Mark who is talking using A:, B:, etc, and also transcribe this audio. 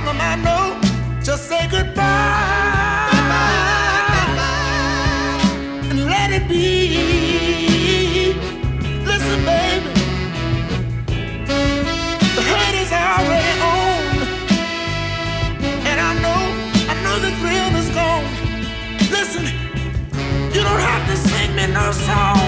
A: them I know, just say goodbye and let it be. Listen, baby, the hurt is already on, and I know the thrill is gone. Listen, you don't have to sing me no song.